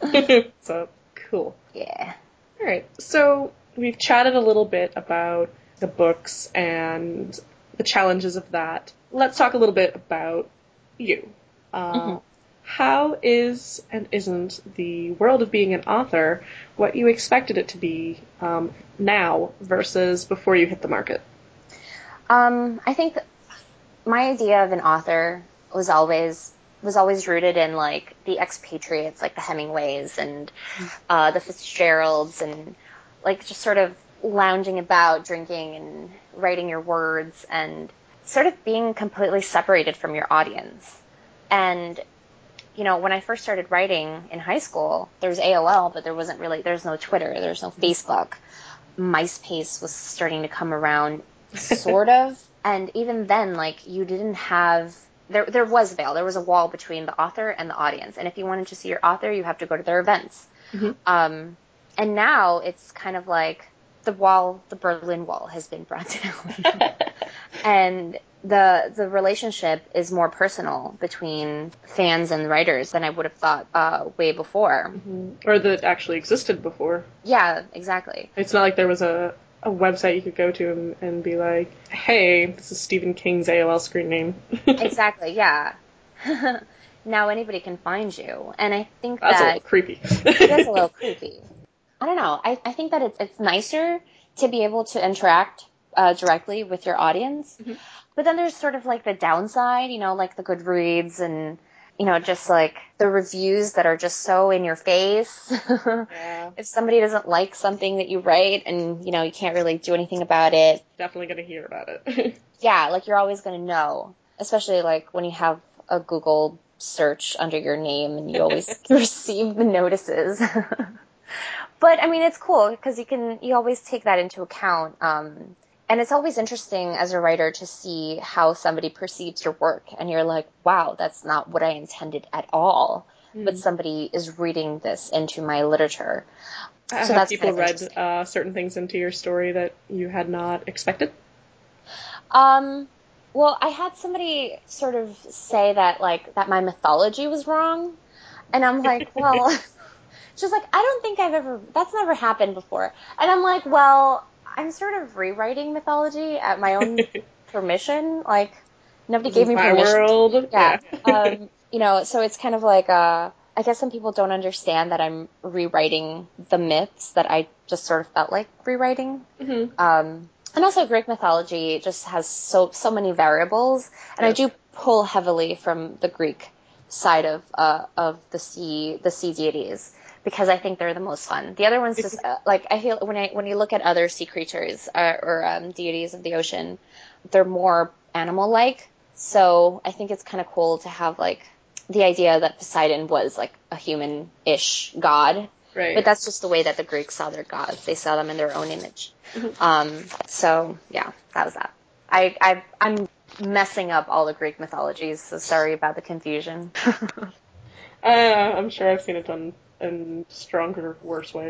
So, cool. Yeah. All right. So, we've chatted a little bit about the books and the challenges of that. Let's talk a little bit about you. Uh, mm-hmm. How is and isn't the world of being an author what you expected it to be um, now versus before you hit the market? Um, I think my idea of an author was always was always rooted in like the expatriates, like the Hemingways and uh, the Fitzgeralds, and like just sort of lounging about, drinking and writing your words, and sort of being completely separated from your audience. And you know, when I first started writing in high school, there was A O L, but there wasn't really, there's no Twitter, there's no Facebook. MySpace was starting to come around, sort of. And even then, like, you didn't have, there there was a veil. There was a wall between the author and the audience. And if you wanted to see your author, you have to go to their events. Mm-hmm. Um, and now it's kind of like the wall, the Berlin Wall has been brought down. And the the relationship is more personal between fans and writers than I would have thought uh, way before. Mm-hmm. Or that actually existed before. Yeah, exactly. It's not like there was a, a website you could go to and, and be like, hey, this is Stephen King's A O L screen name. Exactly, yeah. Now anybody can find you. And I think That's that... a little creepy. It is a little creepy. I don't know. I, I think that it's, it's nicer to be able to interact uh, directly with your audience. Mm-hmm. But then there's sort of like the downside, you know, like the Goodreads and, you know, just like the reviews that are just so in your face. Yeah. If somebody doesn't like something that you write and, you know, you can't really do anything about it. Definitely going to hear about it. Yeah, like you're always going to know, especially like when you have a Google search under your name and you always receive the notices. But I mean, it's cool because you can, you always take that into account. Um, And it's always interesting as a writer to see how somebody perceives your work. And you're like, wow, that's not what I intended at all. Mm. But somebody is reading this into my literature. Uh, so have that's people kind of read uh, certain things into your story that you had not expected? Um, well, I had somebody sort of say that, like, that my mythology was wrong. And I'm like, well, she's like, I don't think I've ever, that's never happened before. And I'm like, well, I'm sort of rewriting mythology at my own permission. Like, nobody gave me my permission. World. Yeah. yeah. um, you know, so it's kind of like, uh, I guess some people don't understand that I'm rewriting the myths that I just sort of felt like rewriting. Mm-hmm. Um, and also Greek mythology just has so, so many variables. And yep. I do pull heavily from the Greek side of, uh, of the sea, the sea deities. Because I think they're the most fun. The other ones just uh, like I feel when I when you look at other sea creatures uh, or um, deities of the ocean, they're more animal-like. So I think it's kind of cool to have like the idea that Poseidon was like a human-ish god. Right. But that's just the way that the Greeks saw their gods. They saw them in their own image. Mm-hmm. Um, so yeah, that was that. I, I I'm messing up all the Greek mythologies, so sorry about the confusion. uh, I'm sure I've seen it done in stronger, worse ways.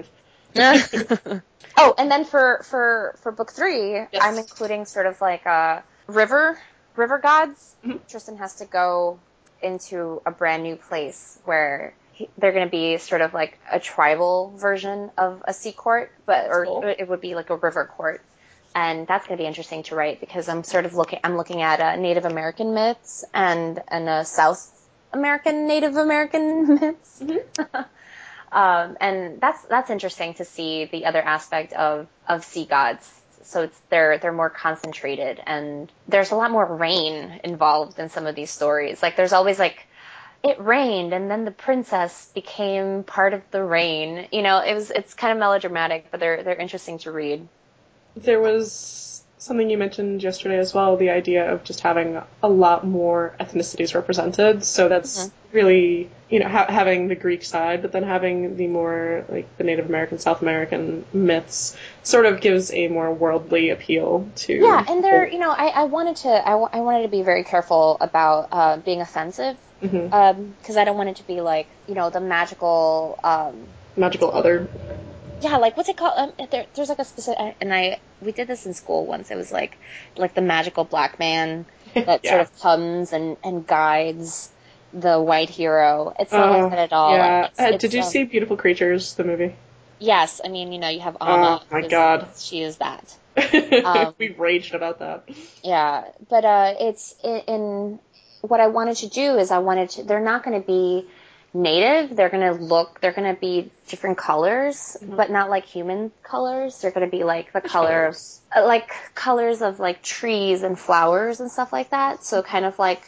Oh, and then for, for, for book three, yes. I'm including sort of like a river, river gods. Mm-hmm. Tristan has to go into a brand new place where he, they're going to be sort of like a tribal version of a sea court, but or cool. It would be like a river court. And that's going to be interesting to write because I'm sort of looking, I'm looking at uh, Native American myths and, and uh, South American Native American myths. Mm-hmm. Um, and that's that's interesting to see the other aspect of, of sea gods. So it's they're they're more concentrated, and there's a lot more rain involved in some of these stories. Like there's always like it rained, and then the princess became part of the rain. You know, it was it's kind of melodramatic, but they're they're interesting to read. There was something you mentioned yesterday as well, the idea of just having a lot more ethnicities represented. So that's mm-hmm. really, you know, ha- having the Greek side, but then having the more, like, the Native American, South American myths sort of gives a more worldly appeal to... Yeah, and there, you know, I, I wanted to, I, w- I wanted to be very careful about uh, being offensive, because mm-hmm. um, I don't want it to be like, you know, the magical... Um, magical other... Yeah, like, what's it called? Um, there, there's, like, a specific... And I... We did this in school once. It was, like, like the magical black man that yeah. sort of comes and, and guides the white hero. It's not uh, like that at all. Yeah. It's, uh, it's, did you um, see Beautiful Creatures, the movie? Yes. I mean, you know, you have Amma. Oh, my God. She is that. Um, we raged about that. Yeah. But uh, it's... In, in... What I wanted to do is I wanted to... They're not going to be... native, they're going to look, they're going to be different colors, mm-hmm. but not like human colors. They're going to be like the color of, uh, like colors of like trees and flowers and stuff like that. So kind of like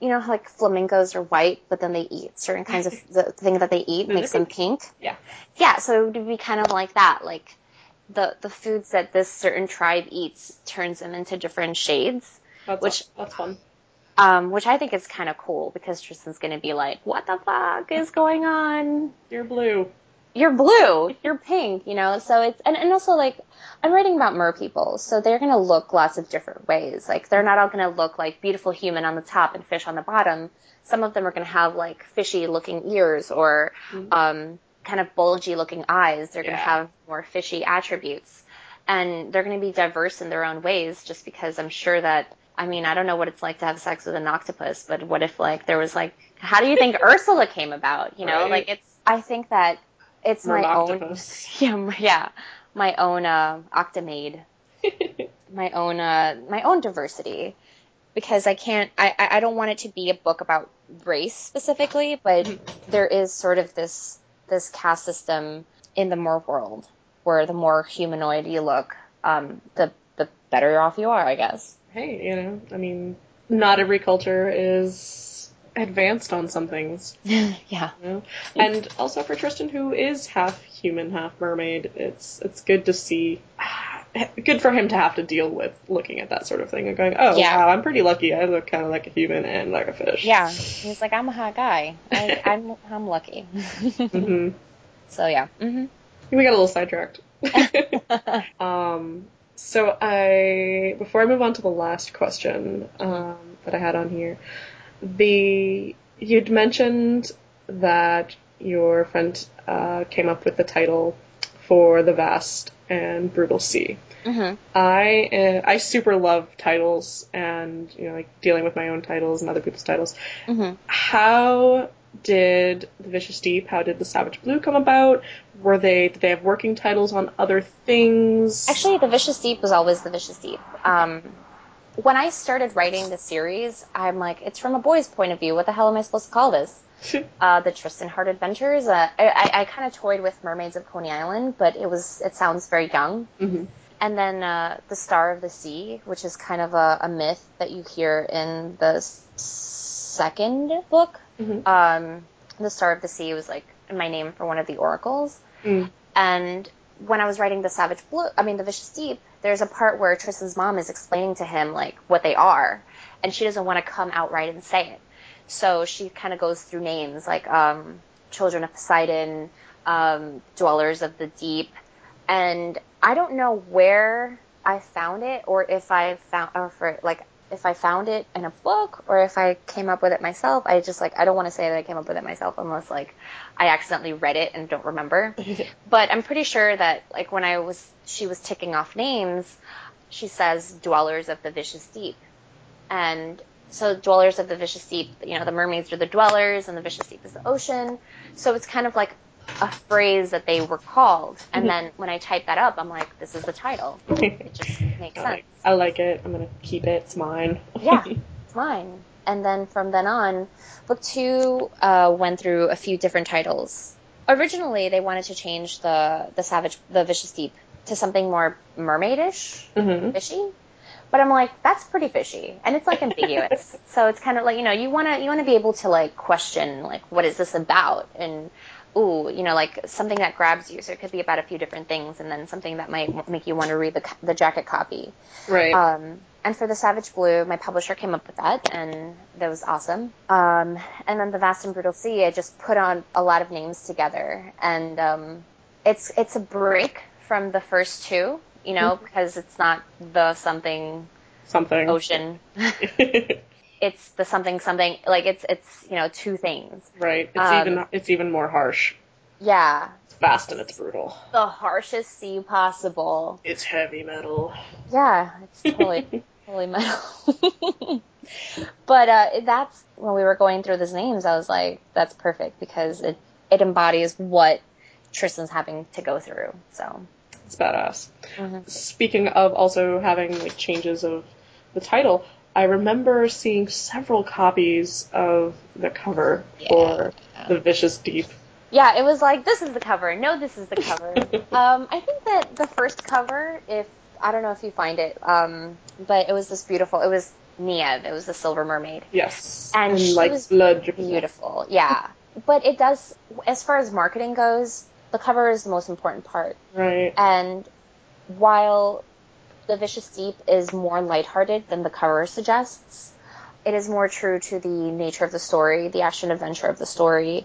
you know, how, like flamingos are white, but then they eat certain kinds of the thing that they eat makes them pink. Yeah. Yeah, so it would be kind of like that. Like the the foods that this certain tribe eats turns them into different shades, That's which that's fun. um, which I think is kind of cool because Tristan's going to be like, what the fuck is going on? You're blue. You're blue, you're pink, you know? So it's, and, and also like, I'm writing about mer people, so they're going to look lots of different ways. Like, they're not all going to look like beautiful human on the top and fish on the bottom. Some of them are going to have like fishy looking ears or, Mm-hmm. um, kind of bulgy looking eyes. They're going to Yeah. have more fishy attributes. And they're going to be diverse in their own ways just because I'm sure that, I mean, I don't know what it's like to have sex with an octopus, but what if like there was like, how do you think Ursula came about? You know, Right. like it's, I think that it's my own, Mermoctopus. yeah, m- yeah, my own, uh, octomade, my own, uh, my own diversity. Because I can't, I, I I don't want it to be a book about race specifically, but there is sort of this, this caste system in the mer world where the more humanoid you look, um, the, the better off you are, I guess. Hey, you know, I mean, not every culture is advanced on some things. yeah. You know? And also for Tristan, who is half human, half mermaid, it's it's good to see, good for him to have to deal with looking at that sort of thing and going, oh, Yeah. wow, I'm pretty lucky. I look kind of like a human and like a fish. Yeah. He's like, I'm a hot guy. I, I'm, I'm lucky. hmm So yeah. hmm We got a little sidetracked. um, so I, before I move on to the last question um, that I had on here, the you'd mentioned that your friend uh, came up with the title for The Vast and Brutal Sea. hmm I uh, I super love titles and, you know, like dealing with my own titles and other people's titles. hmm How did The Vicious Deep, how did The Savage Blue come about? Were they, did they have working titles on other things? Actually, The Vicious Deep was always The Vicious Deep. Um, when I started writing the series, I'm like, it's from a boy's point of view. What the hell am I supposed to call this? Uh, the Tristan Hart Adventures. Uh, I, I, I kind of toyed with Mermaids of Coney Island, but it was it sounds very young. hmm And then uh, The Star of the Sea, which is kind of a, a myth that you hear in the s- second book. Mhm. Um, the Star of the Sea was like my name for one of the oracles. Mm. And when I was writing The Savage Blue, I mean The Vicious Deep, there's a part where Tristan's mom is explaining to him like what they are, and she doesn't want to come outright and say it. So she kind of goes through names like um, Children of Poseidon, um, Dwellers of the Deep, and I don't know where I found it or if I found or for like if I found it in a book or if I came up with it myself. I just like I don't want to say that I came up with it myself unless like I accidentally read it and don't remember. But I'm pretty sure that like when I was she was ticking off names, she says Dwellers of the Vicious Deep. And so Dwellers of the Vicious Deep, you know, the mermaids are the dwellers and the Vicious Deep is the ocean. So it's kind of like a phrase that they were called. And then when I type that up, I'm like, this is the title. It just makes I sense. like, I like it. I'm gonna keep it. It's mine. Yeah, it's mine. And then from then on, book two uh, went through a few different titles. Originally, they wanted to change the the Savage, the Vicious Deep to something more mermaidish, hmm fishy. But I'm like, that's pretty fishy, and it's like ambiguous. So it's kind of like, you know, you wanna you wanna be able to like question like what is this about, and ooh, you know, like something that grabs you. So it could be about a few different things, and then something that might make you want to read the the jacket copy. Right. Um, and for The Savage Blue, my publisher came up with that, and that was awesome. Um, and then The Vast and Brutal Sea, I just put on a lot of names together, and um, it's it's a break from the first two, you know, Mhm. because it's not the something Something. ocean. It's the something something like it's it's you know two things. Right. It's Um, even it's even more harsh. Yeah, It's fast and it's brutal. the harshest sea possible. It's heavy metal. Yeah, it's totally totally metal. But uh, that's when we were going through these names, I was like, that's perfect because it it embodies what Tristan's having to go through. So. It's badass. Mhm. Speaking of also having like changes of the title, I remember seeing several copies of the cover for Yeah. The Vicious Deep. Yeah, it was like, this is the cover. No, this is the cover. um, I think that the first cover, if I don't know if you find it, um, but it was this beautiful. It was Niev. It was the Silver Mermaid. Yes. And, and she like was blood dripping. beautiful. Yeah. But it does, as far as marketing goes, the cover is the most important part. Right. And while The Vicious Deep is more lighthearted than the cover suggests, it is more true to the nature of the story, the action adventure of the story,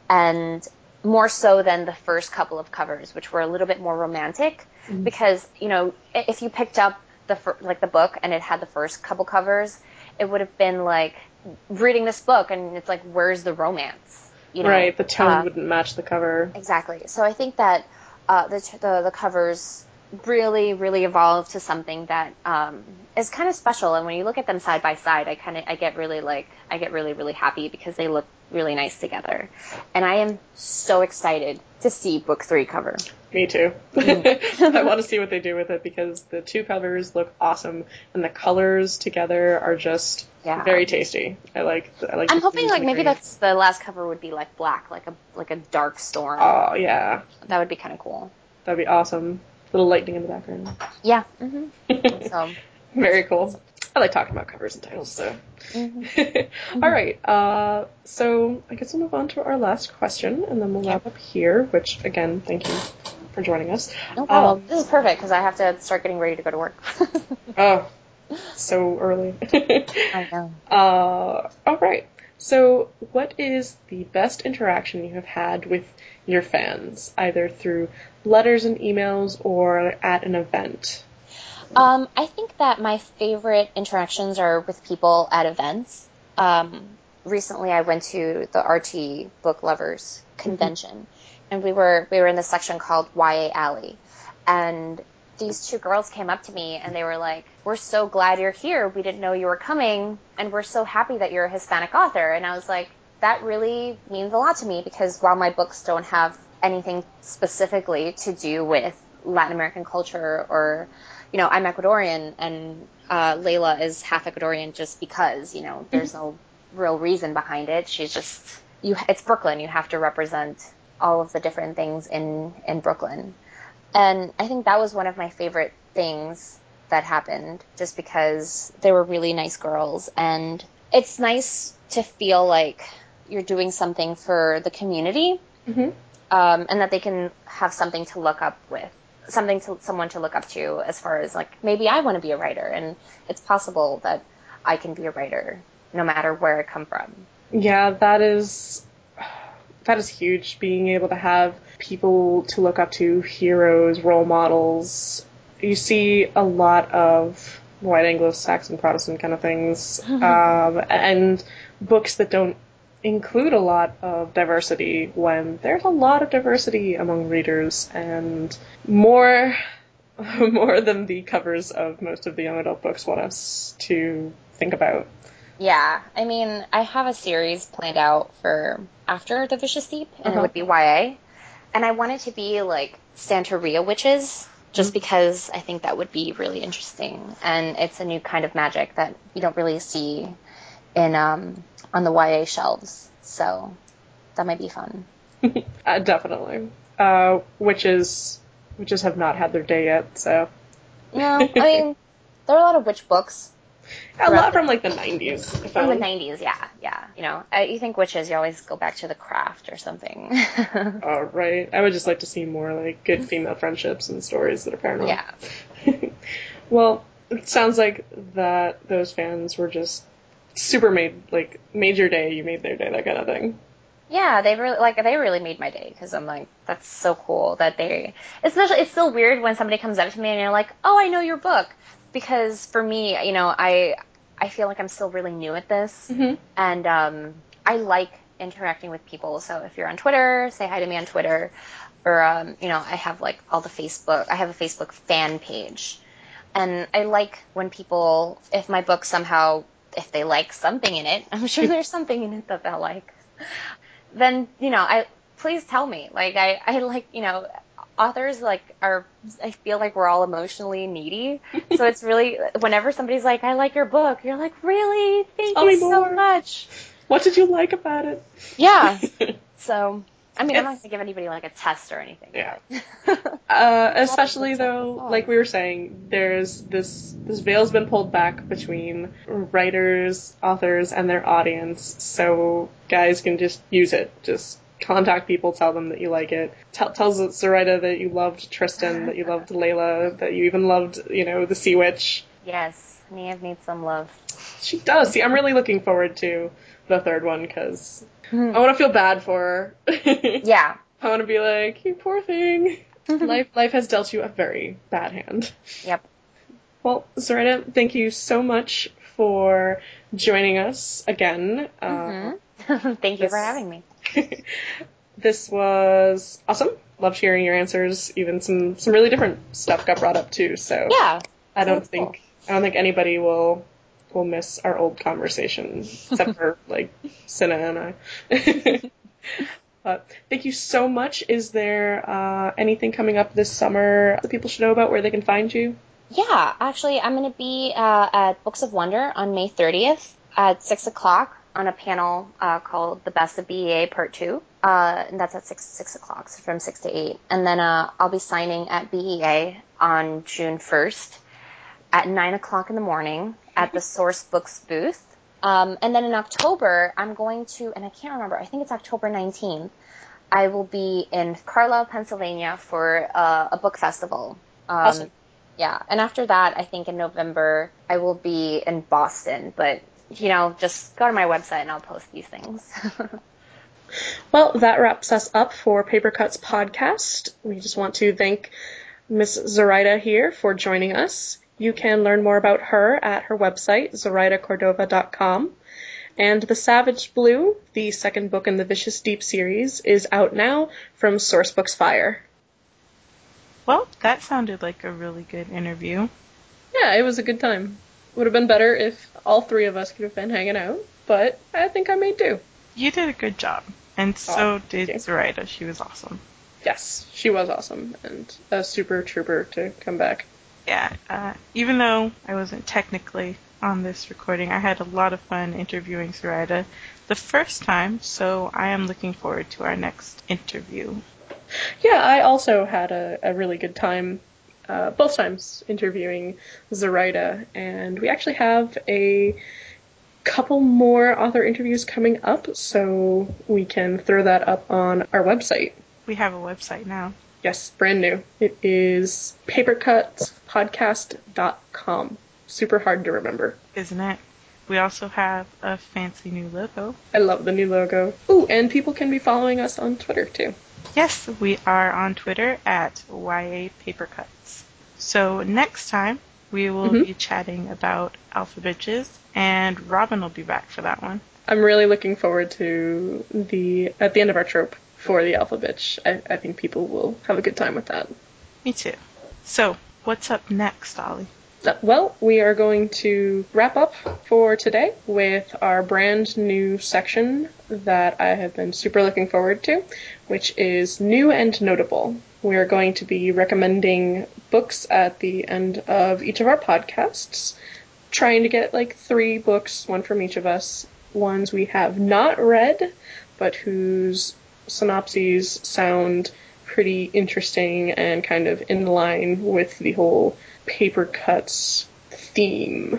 and more so than the first couple of covers, which were a little bit more romantic. Mm-hmm. Because, you know, if you picked up the fir- like the book and it had the first couple covers, it would have been like reading this book and it's like, where's the romance? You know? Right, the tone uh, wouldn't match the cover. Exactly. So I think that uh, the, the the covers really, really evolved to something that um, is kind of special. And when you look at them side by side, I kind of I get really like I get really really happy because they look really nice together. And I am so excited to see book three cover. Me too. Mm. I want to see what they do with it because the two covers look awesome and the colors together are just yeah. very tasty. I like. The, I like. I'm hoping like maybe that's the last cover would be like black, like a like a dark storm. Oh yeah. That would be kind of cool. That'd be awesome. Little lightning in the background. Yeah. Mm-hmm. So. Very cool. I like talking about covers and titles, so. Mm-hmm. Mm-hmm. All right. Uh, so I guess we'll move on to our last question, and then we'll wrap up here. Which, again, thank you for joining us. No problem. Um, this is perfect because I have to start getting ready to go to work. Oh, so early. I know. Uh, all right. So, what is the best interaction you have had with your fans, either through letters and emails or at an event? Um, I think that my favorite interactions are with people at events. Um, recently, I went to the R T Book Lovers convention, mm-hmm. and we were we were in this section called Y A Alley, and these two girls came up to me and they were like, "We're so glad you're here. We didn't know you were coming, and we're so happy that you're a Hispanic author." And I was like, that really means a lot to me because while my books don't have anything specifically to do with Latin American culture or, you know, I'm Ecuadorian and uh, Layla is half Ecuadorian just because, you know, there's no real reason behind it. She's just, you. It's Brooklyn. You have to represent all of the different things in, in Brooklyn. And I think that was one of my favorite things that happened just because they were really nice girls. And it's nice to feel like you're doing something for the community, mm-hmm. um, and that they can have something to look up with, something to someone to look up to as far as like, maybe I want to be a writer and it's possible that I can be a writer no matter where I come from. Yeah, that is, that is huge, being able to have people to look up to, heroes, role models. You see a lot of white Anglo-Saxon Protestant kind of things, um, and books that don't include a lot of diversity when there's a lot of diversity among readers and more more than the covers of most of the young adult books want us to think about. Yeah, I mean, I have a series planned out for after The Vicious Deep, and uh-huh. it would be Y A. And I want it to be like Santeria witches, just mm-hmm. because I think that would be really interesting. And it's a new kind of magic that you don't really see in um, on the Y A shelves. So that might be fun. uh, definitely. Uh, witches, witches have not had their day yet, so. No, I mean, there are a lot of witch books. A lot from, like, the nineties. From the nineties, yeah, yeah. You know, uh, you think witches, you always go back to The Craft or something. Oh, right. I would just like to see more, like, good female friendships and stories that are paranormal. Yeah. Well, it sounds like that those fans were just super made, like, made your day, you made their day, that kind of thing. Yeah, they really, like, they really made my day, because I'm like, that's so cool that they, especially, it's still weird when somebody comes up to me and you're like, oh, I know your book. Because for me, you know, I I feel like I'm still really new at this, mm-hmm. and um, I like interacting with people. So if you're on Twitter, say hi to me on Twitter, or um, you know, I have like all the Facebook. I have a Facebook fan page, and I like when people, if my book somehow, if they like something in it, I'm sure there's something in it that they'll like. Then you know, I please tell me. Like I I like you know. Authors, like, are, I feel like we're all emotionally needy, so it's really, whenever somebody's like, I like your book, you're like, really? Thank Tell you me so more. much. What did you like about it? Yeah. So, I mean, I'm not It's- going to give anybody like a test or anything. Yeah. but- Uh, especially What's up though, with that? like we were saying, there's this this veil's been pulled back between writers, authors, and their audience, so guys can just use it. Just contact people, tell them that you like it. Tell tell Zoraida that you loved Tristan, that you loved Layla, that you even loved, you know, the Sea Witch. Yes, Neve needs some love. She does. See, I'm really looking forward to the third one because I want to feel bad for her. Yeah. I want to be like, you poor thing. Life life has dealt you a very bad hand. Yep. Well, Zoraida, thank you so much for joining us again. Uh, Mhm. Thank you for this- having me. this was awesome. Loved hearing your answers. Even some, some really different stuff got brought up too. So Yeah. I don't that's cool. think I don't think anybody will will miss our old conversation except for like Cinna and I. But thank you so much. Is there uh, anything coming up this summer that people should know about, where they can find you? Yeah, actually, I'm going to be uh, at Books of Wonder on May thirtieth at six o'clock on a panel uh, called The Best of B E A Part two. Uh, and that's at six, six o'clock, so from six to eight. And then uh, I'll be signing at B E A on June first at nine o'clock in the morning at the Source Books booth. Um, and then in October, I'm going to, and I can't remember, I think it's October nineteenth, I will be in Carlisle, Pennsylvania for uh, a book festival. Um, Awesome. Yeah, and after that, I think in November, I will be in Boston. But, you know, just go to my website and I'll post these things. Well, that wraps us up for Paper Cuts Podcast. We just want to thank Miss Zoraida here for joining us. You can learn more about her at her website, zoraida cordova dot com. And The Savage Blue, the second book in the Vicious Deep series, is out now from Source Books Fire. Well, that sounded like a really good interview. Yeah, it was a good time. Would have been better if all three of us could have been hanging out, but I think I made do. You did a good job. And so Oh, thank did you. Zoraida. She was awesome. Yes, she was awesome, and a super trooper to come back. Yeah, uh, even though I wasn't technically on this recording, I had a lot of fun interviewing Zoraida the first time, so I am looking forward to our next interview. Yeah, I also had a, a really good time uh, both times interviewing Zoraida, and we actually have a couple more author interviews coming up, so we can throw that up on our website. We have a website now. Yes, brand new. It is paper cut podcast dot com. Super hard to remember. Isn't it? We also have a fancy new logo. I love the new logo. Ooh, and people can be following us on Twitter too. Yes, we are on Twitter at Y A Papercuts. So next time we will Mhm. be chatting about Alpha Bitches, and Robin will be back for that one. I'm really looking forward to the at the end of our trope for the Alpha Bitch. I, I think people will have a good time with that. Me too. So, what's up next, Ollie? Uh, Well, we are going to wrap up for today with our brand new section that I have been super looking forward to, which is New and Notable. We are going to be recommending books at the end of each of our podcasts, trying to get like three books, one from each of us, ones we have not read, but whose synopses sound pretty interesting and kind of in line with the whole Paper Cuts theme.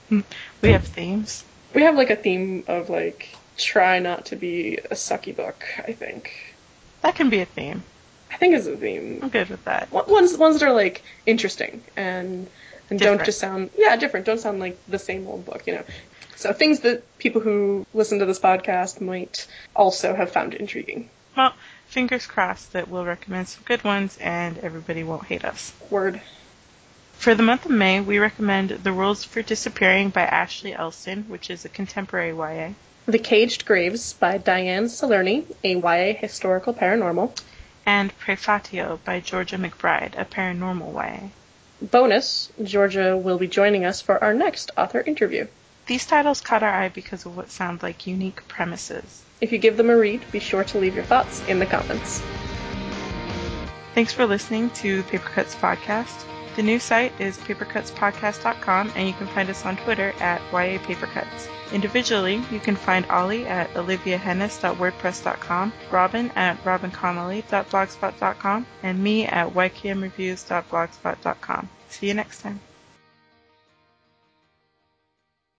We have themes. We have like a theme of like try not to be a sucky book, I think. That can be a theme. I think it's a theme. I'm good with that. One- Ones ones that are like interesting and and don't Different. just sound yeah, different. Don't sound like the same old book, you know. So things that people who listen to this podcast might also have found intriguing. Well, fingers crossed that we'll recommend some good ones and everybody won't hate us. Word. For the month of May, we recommend The Rules for Disappearing by Ashley Elston, which is a contemporary Y A. The Caged Graves by Diane Salerni, a Y A historical paranormal. And Prefatio by Georgia McBride, a paranormal Y A. Bonus, Georgia will be joining us for our next author interview. These titles caught our eye because of what sound like unique premises. If you give them a read, be sure to leave your thoughts in the comments. Thanks for listening to the Paper Cuts podcast. The new site is papercuts podcast dot com, and you can find us on Twitter at Y A Papercuts. Individually, you can find Ollie at olivia hennis dot wordpress dot com, Robin at robin connolly dot blogspot dot com, and me at y k m reviews dot blogspot dot com. See you next time.